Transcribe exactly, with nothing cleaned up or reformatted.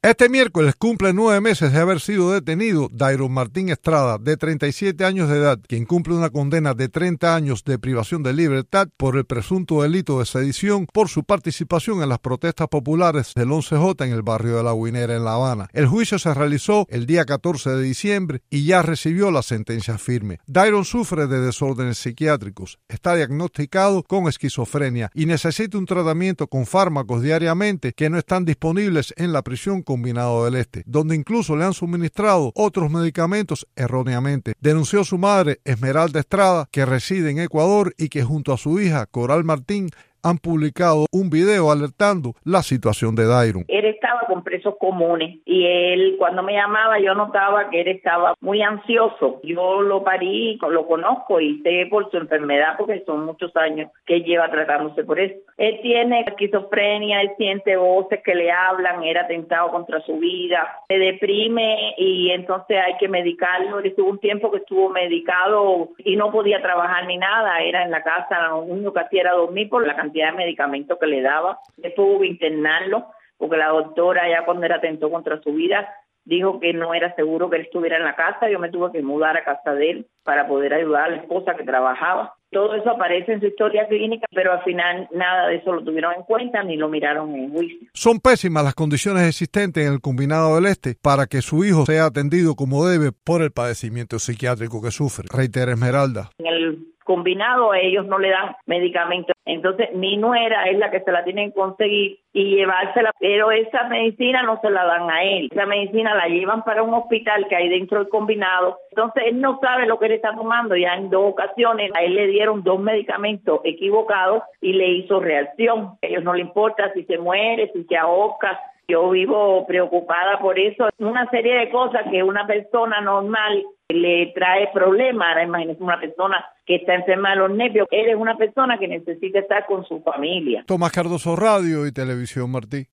Este miércoles cumple nueve meses de haber sido detenido Dairon Martín Estrada, de treinta y siete años de edad, quien cumple una condena de treinta años de privación de libertad por el presunto delito de sedición por su participación en las protestas populares del once J en el barrio de La Guinera en La Habana. El juicio se realizó el día catorce de diciembre y ya recibió la sentencia firme. Dairon sufre de desórdenes psiquiátricos, está diagnosticado con esquizofrenia y necesita un tratamiento con fármacos diariamente que no están disponibles en la prisión Combinado del Este, donde incluso le han suministrado otros medicamentos erróneamente. Denunció su madre, Esmeralda Estrada, que reside en Ecuador y que junto a su hija, Coral Martín, han publicado un video alertando la situación de Dairon. Él estaba con presos comunes y él, cuando me llamaba, yo notaba que él estaba muy ansioso. Yo lo parí, lo conozco y sé por su enfermedad, porque son muchos años que él lleva tratándose por eso. Él tiene esquizofrenia, él siente voces que le hablan, era atentado contra su vida, se deprime y entonces hay que medicarlo. Él estuvo un tiempo que estuvo medicado y no podía trabajar ni nada, era en la casa, lo único que hacía era dormir por la cantidad de medicamentos que le daba. Después hubo que internarlo porque la doctora, ya cuando él atentó contra su vida, dijo que no era seguro que él estuviera en la casa. Yo me tuve que mudar a casa de él para poder ayudar a la esposa que trabajaba. Todo eso aparece en su historia clínica, pero al final nada de eso lo tuvieron en cuenta ni lo miraron en juicio. Son pésimas las condiciones existentes en el Combinado del Este para que su hijo sea atendido como debe por el padecimiento psiquiátrico que sufre, reitera Esmeralda. En el Combinado a ellos no le dan medicamentos, entonces mi nuera es la que se la tiene que conseguir y llevársela, pero esa medicina no se la dan a él, esa medicina la llevan para un hospital que hay dentro del Combinado, entonces él no sabe lo que él está tomando. Ya en dos ocasiones a él le dieron dos medicamentos equivocados y le hizo reacción. A ellos no le importa si se muere, si se ahoga. Yo vivo preocupada por eso, una serie de cosas que una persona normal le trae problemas. Ahora imagínese una persona que está enferma de los nervios. Él es una persona que necesita estar con su familia. Tomás Cardoso, Radio y Televisión Martí.